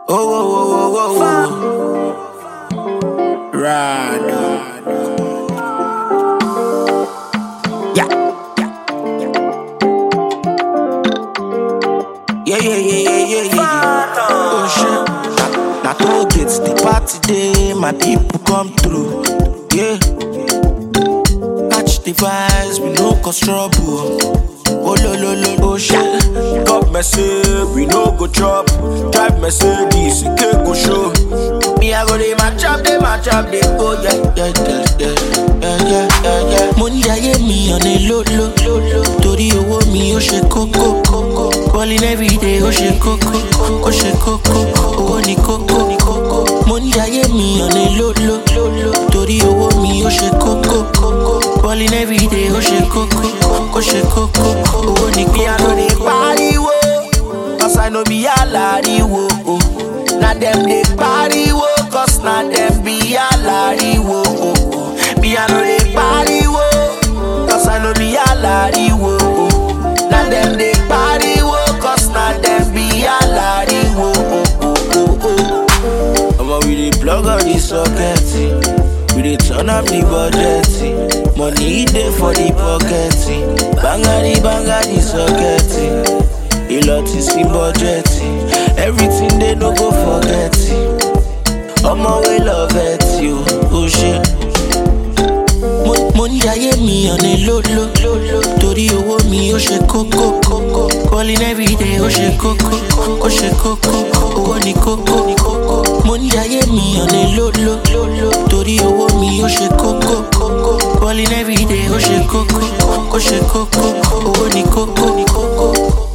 Oh, oh, oh, oh, oh. Rado. Yeah. Yeah. Oh shit. Now toll gates the party day, my people come through. Yeah. Catch the vibes, we no cause trouble. Oh lo lo lo, oh shit. Got message, we no go chop. Drive Mercedes, it can't go show. Me I go dey match up, dey oh yeah. Money aye me on a low. Tori owo mi o ṣe kókó. Calling every day o ṣe kókó. Owo ni kókó. Money aye me on a low. Tori owo mi o ṣe kókó. Calling every day o ṣe kókó. Owo ni kókó. Me I no dey pariwo, cause I no be alariwo. Na dem dey pariwo, cause na dem be alariwo. Me I no dey pariwo, cause I no be alariwo. Na dem dey pariwo, cause na dem be alariwo. Omo we dey plug all the socket, we dey turn up the budget. Money dey for the pocket, banga the socket. A lot is in budget, everything they no go forget. Omo we love it, you, oh shit. Money aye me on a low. Tori owo mi o ṣe kókó. Calling every day o ṣe kókó. Owo ni kókó. Money aye me on a low. Tori owo mi o ṣe kókó. Calling every day o ṣe kókó. Owo ni kókó.